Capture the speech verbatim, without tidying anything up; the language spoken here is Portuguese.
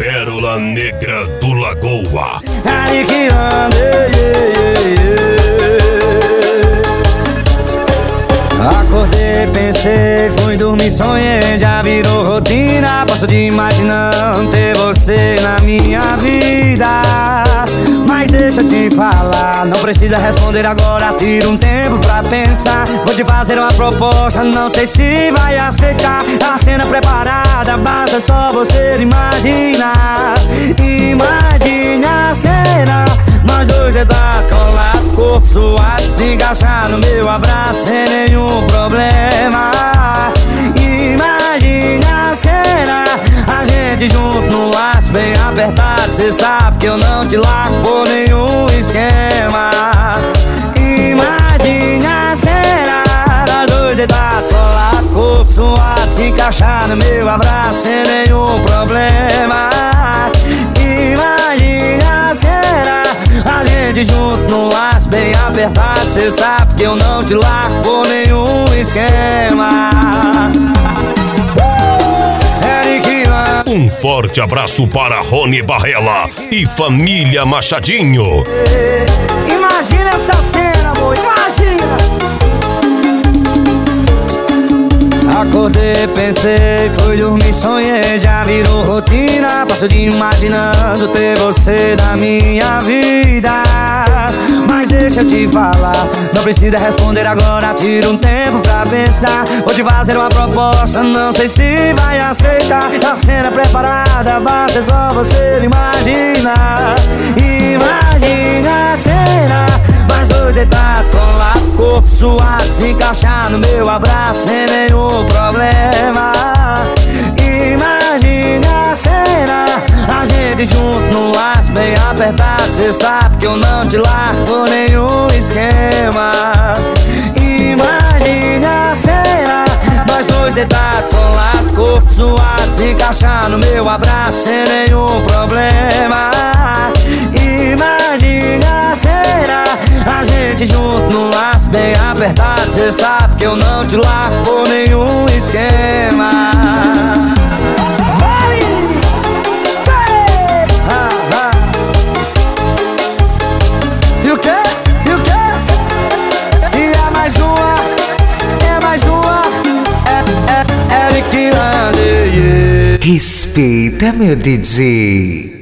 Pérola Negra do Lagoa. Aí que anda, acordei, pensei, fui dormir, sonhei, já virou rotina. Passo de imaginando ter você na minha vida. Mas deixa eu te falar, não precisa responder agora, tira um tempo pra pensar. Vou te fazer uma proposta, não sei se vai aceitar. A cena preparada, basta só você imaginar. Imagine a cena, nós dois deitados, colado, corpo suado, se encaixar no meu abraço sem nenhum problema. Imagine a cena, a gente junto no laço bem apertado. Cê sabe que eu não te largo por nenhum esquema. Imagine a cena, nós dois deitados, colado, corpo suado, se encaixar no meu abraço sem nenhum problema. Imagine a cena, a gente junto no laço bem apertado. Cê sabe que eu não te largo por nenhum esquema. Um forte abraço para Rony Barrela e família Machadinho. Imagina essa cena, amor, imagina. Acordei, pensei, fui dormir, sonhei, já virou rotina. Passo de imaginando ter você na minha vida. Mas deixa eu te falar, não precisa responder agora, tira um tempo pra pensar. Vou te fazer uma proposta, não sei se vai aceitar. A cena preparada, basta só você imaginar. Imagine a cena, nós dois deitados, colado, corpo suado, se encaixar no meu abraço sem nenhum problema. Imagine a cena, a gente junto no laço bem apertado. Cê sabe que eu não te largo por nenhum esquema. Imagine a cena, nós dois deitados, colado, corpo suado, se encaixar no meu abraço sem nenhum problema. Imagine a cena, a gente junto no laço bem apertado. Cê sabe que eu não te largo por nenhum esquema. Vai! Hey! Ah, ah. E o quê? E o quê? E é mais uma, é mais uma, é, é, é Eric Lande. Respeita, meu D J.